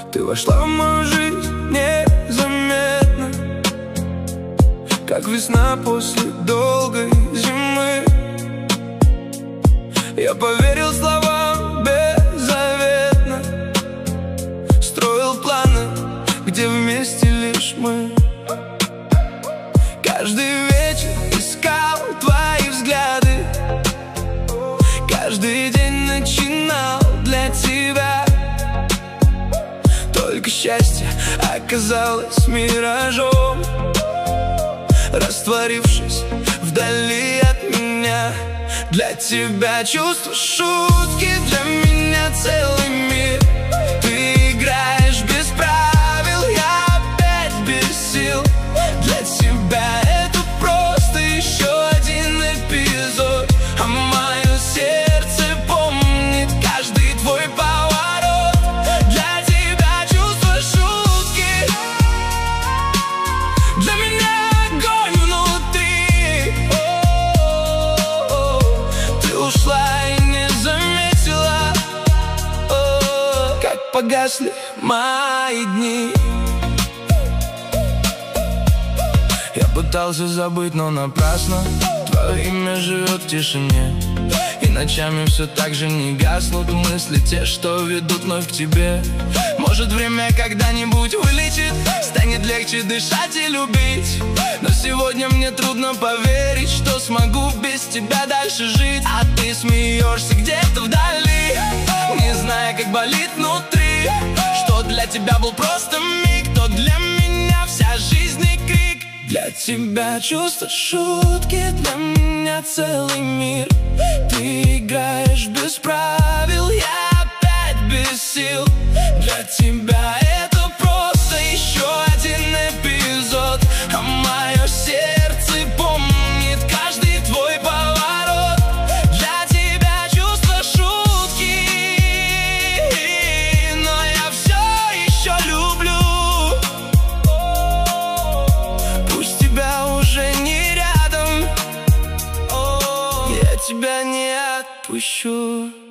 Ты вошла в мою жизнь незаметно, как весна после долгой зимы. Я поверил словам беззаветно, строил планы, где вместе лишь мы. Каждый вечер искал твои взгляды, каждый день начинал для тебя. Только счастье оказалось миражом, растворившись вдали от меня. Для тебя чувства, шутки, для меня целый мир. Ты играешь без правил, я опять без сил. Для тебя это просто еще один эпизод, а мое сердце помнит каждый твой поворот. Для тебя чувства, шутки, для меня огонь внутри. Ты ушла и не заметила, как погасли мои дни. Я пытался забыть, но напрасно. Твое имя живет в тишине, и ночами все так же не гаснут мысли, те, что ведут вновь к тебе. Может, время когда-нибудь вылечит, станет легче дышать и любить. Но сегодня мне трудно поверить, что смогу без тебя дальше жить. А ты смеешься где-то вдали, не зная, как болит внутри. Что для тебя был просто миг, то для меня вся жизнь и крик. Для тебя чувства, шутки, для меня целый мир. Ты играешь без правил, я опять без сил. Для тебя это просто еще один эпизод, а мое сердце помнит каждый твой поворот. Для тебя чувства, шутки, но я все еще люблю. Пусть тебя уже не рядом, я тебя не отпущу.